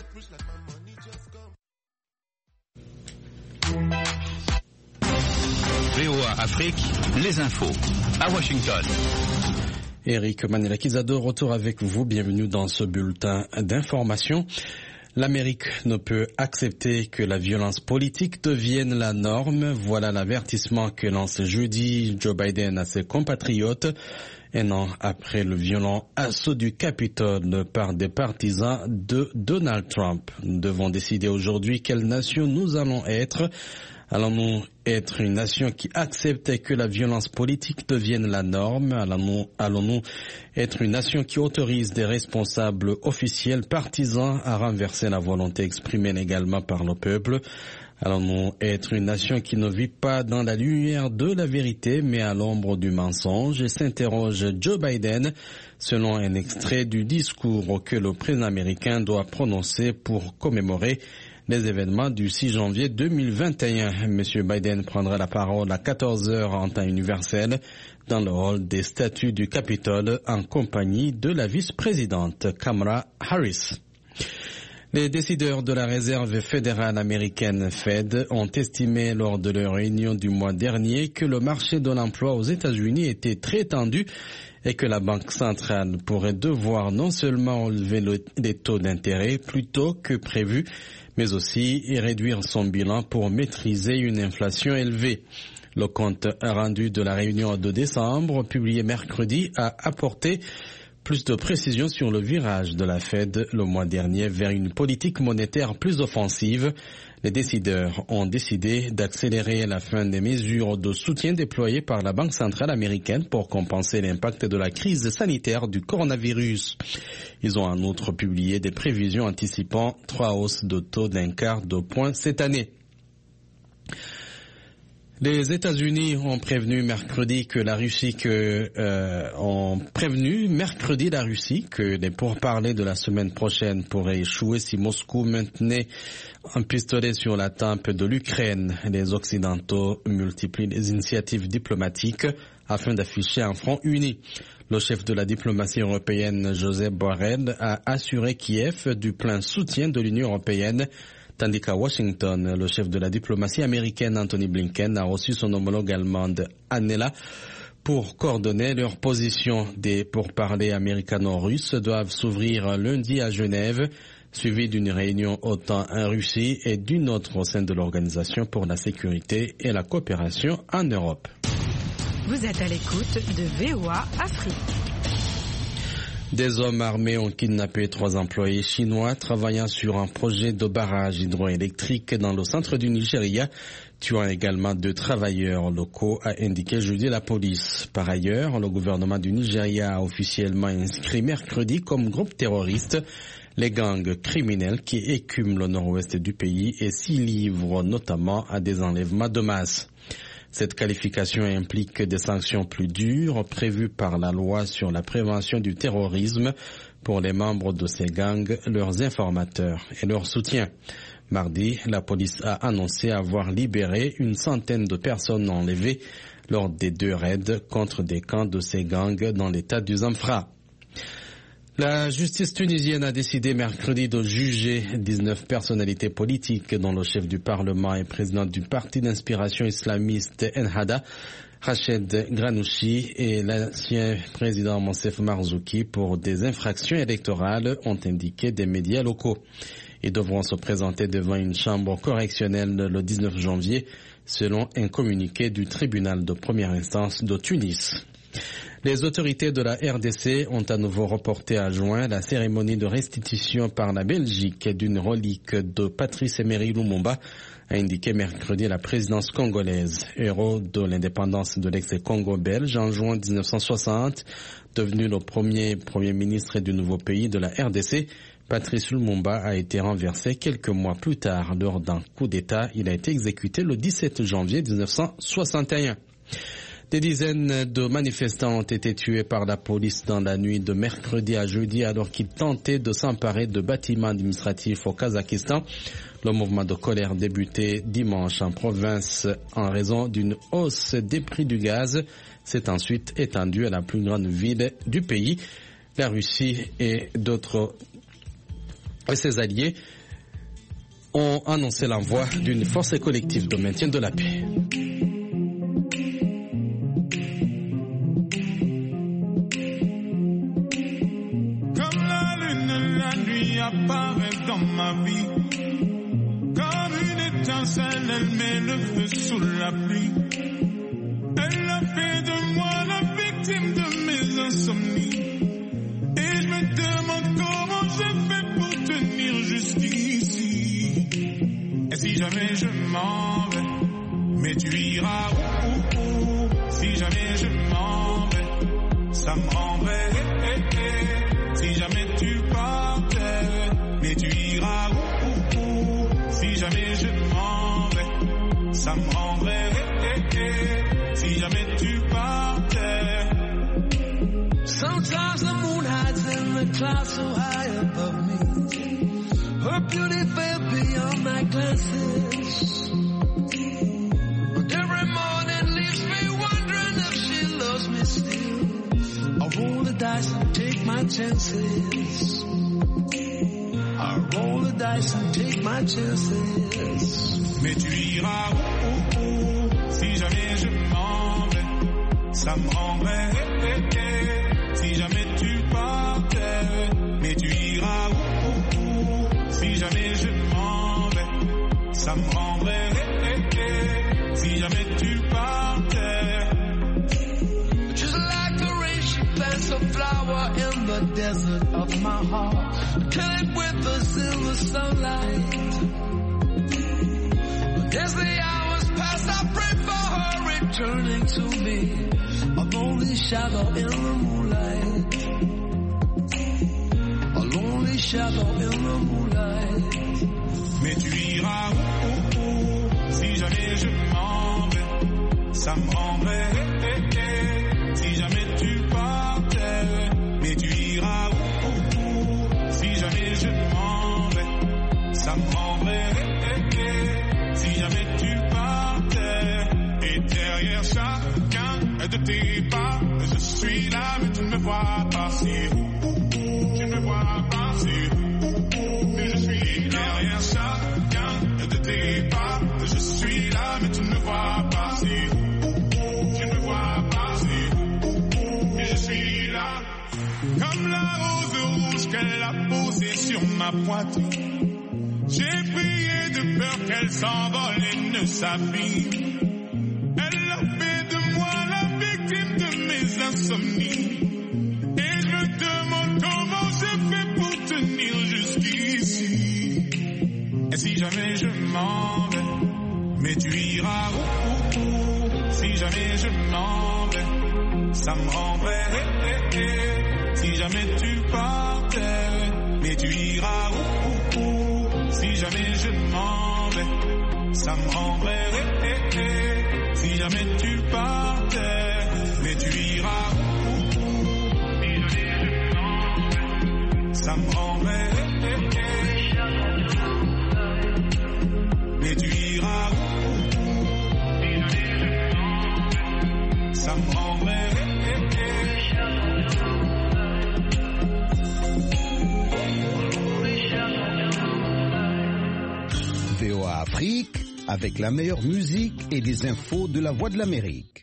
VOA Afrique, les infos à Washington. Eric Manelakizado, retour avec vous. Bienvenue dans ce bulletin d'information. L'Amérique ne peut accepter que la violence politique devienne la norme. Voilà l'avertissement que lance jeudi Joe Biden à ses compatriotes. Un an après le violent assaut du Capitole par des partisans de Donald Trump. Nous devons décider aujourd'hui quelle nation nous allons être. Allons-nous être une nation qui accepte que la violence politique devienne la norme? Allons-nous être une nation qui autorise des responsables officiels partisans à renverser la volonté exprimée légalement par le peuple? Allons-nous être une nation qui ne vit pas dans la lumière de la vérité mais à l'ombre du mensonge? Et s'interroge Joe Biden selon un extrait du discours que le président américain doit prononcer pour commémorer les événements du 6 janvier 2021. Monsieur Biden prendra la parole à 14h en temps universel dans le hall des statues du Capitole en compagnie de la vice-présidente Kamala Harris. Les décideurs de la réserve fédérale américaine Fed ont estimé lors de leur réunion du mois dernier que le marché de l'emploi aux États-Unis était très tendu et que la Banque centrale pourrait devoir non seulement relever les taux d'intérêt plus tôt que prévu, mais aussi réduire son bilan pour maîtriser une inflation élevée. Le compte rendu de la réunion de décembre, publié mercredi, a apporté plus de précisions sur le virage de la Fed le mois dernier vers une politique monétaire plus offensive. Les décideurs ont décidé d'accélérer la fin des mesures de soutien déployées par la Banque centrale américaine pour compenser l'impact de la crise sanitaire du coronavirus. Ils ont en outre publié des prévisions anticipant 3 hausses de taux d'1/4 de point cette année. Les États-Unis ont prévenu mercredi la Russie que les pourparlers de la semaine prochaine pourraient échouer si Moscou maintenait un pistolet sur la tempe de l'Ukraine. Les Occidentaux multiplient les initiatives diplomatiques afin d'afficher un front uni. Le chef de la diplomatie européenne, Josep Borrell, a assuré Kiev du plein soutien de l'Union européenne, tandis qu'à Washington, le chef de la diplomatie américaine, Anthony Blinken, a reçu son homologue allemande, Annela, pour coordonner leur position. Des pourparlers américano-russes doivent s'ouvrir lundi à Genève, suivi d'une réunion OTAN en Russie et d'une autre au sein de l'Organisation pour la sécurité et la coopération en Europe. Vous êtes à l'écoute de VOA Afrique. Des hommes armés ont kidnappé 3 employés chinois travaillant sur un projet de barrage hydroélectrique dans le centre du Nigeria, tuant également 2 travailleurs locaux, a indiqué jeudi la police. Par ailleurs, le gouvernement du Nigeria a officiellement inscrit mercredi comme groupe terroriste les gangs criminels qui écument le nord-ouest du pays et s'y livrent notamment à des enlèvements de masse. Cette qualification implique des sanctions plus dures prévues par la loi sur la prévention du terrorisme pour les membres de ces gangs, leurs informateurs et leurs soutiens. Mardi, la police a annoncé avoir libéré une centaine de personnes enlevées lors des 2 raids contre des camps de ces gangs dans l'état du Zamfara. La justice tunisienne a décidé mercredi de juger 19 personnalités politiques dont le chef du Parlement et président du parti d'inspiration islamiste Ennahda, Rached Ghannouchi, et l'ancien président Monsef Marzouki pour des infractions électorales, ont indiqué des médias locaux. Ils devront se présenter devant une chambre correctionnelle le 19 janvier, selon un communiqué du tribunal de première instance de Tunis. Les autorités de la RDC ont à nouveau reporté à juin la cérémonie de restitution par la Belgique d'une relique de Patrice Emery Lumumba, a indiqué mercredi la présidence congolaise. Héros de l'indépendance de l'ex-Congo belge en juin 1960, devenu le premier ministre du nouveau pays de la RDC, Patrice Lumumba a été renversé quelques mois plus tard lors d'un coup d'État. Il a été exécuté le 17 janvier 1961. Des dizaines de manifestants ont été tués par la police dans la nuit de mercredi à jeudi alors qu'ils tentaient de s'emparer de bâtiments administratifs au Kazakhstan. Le mouvement de colère débuté dimanche en province en raison d'une hausse des prix du gaz s'est ensuite étendu à la plus grande ville du pays. La Russie et ses alliés ont annoncé l'envoi d'une force collective de maintien de la paix. Comme la lune, la nuit apparaît dans ma vie. Comme une étincelle, elle met le feu sous la pluie. Elle a fait de moi la victime de mes insomnies. Et je me demande comment je fais pour tenir jusqu'ici. Et si jamais je m'en vais, mais tu iras où. Si jamais je m'en vais, ça me rendrait. Si jamais tu partais, mais tu iras où. Si jamais je m'en vais, ça me rendrait. Si jamais tu partais. Sometimes the moon hides in the clouds so high above me. Her beauty fell beyond my glances. But every morning leaves me wondering if she loves me still. I roll the dice and take my chances. I roll the dice and take my chances. Mais tu iras où. Si jamais je m'en vais, ça me rendrait. Si jamais tu partais, mais tu iras où. Si jamais je m'en vais, ça me rendrait. Si jamais tu partais. Just like the rain, she plants a flower in the desert of my heart. Kill it with us in the sunlight. But as the hours pass, I pray for her returning to me. A lonely shadow in the moonlight. A lonely shadow in the moonlight. Mais tu iras où. Si jamais je m'en vais, ça me rendrait. Si jamais tu partais, mais tu iras où. Si jamais je m'en vais, ça me rendrait. Si jamais tu partais. Et derrière chacun de tes pas, je suis là, mais tu ne me vois pas. Tu ne me vois pas. Mais je suis derrière chacun de tes pas. Je suis là, mais tu ne me vois pas. Tu ne me vois pas. Mais je suis là. Comme la rose rouge qu'elle a posée sur ma poitrine. J'ai prié de peur qu'elle s'envole et ne s'abîme. Elle a fait de moi la victime de mes insomnies. Et je me demande comment je fais pour tenir jusqu'ici. Et si jamais je m'en vais, mais tu iras où. Si jamais je m'en vais, ça me rendrait. Si jamais tu partais, mais tu iras où. Si jamais je m'en vais, ça me rendrait. Si jamais tu partais, mais tu iras où. Si jamais je m'en vais, ça me rendrait. Mais tu iras où. Si jamais je m'en vais, ça me rendrait. VOA Afrique, avec la meilleure musique et des infos de la Voix de l'Amérique.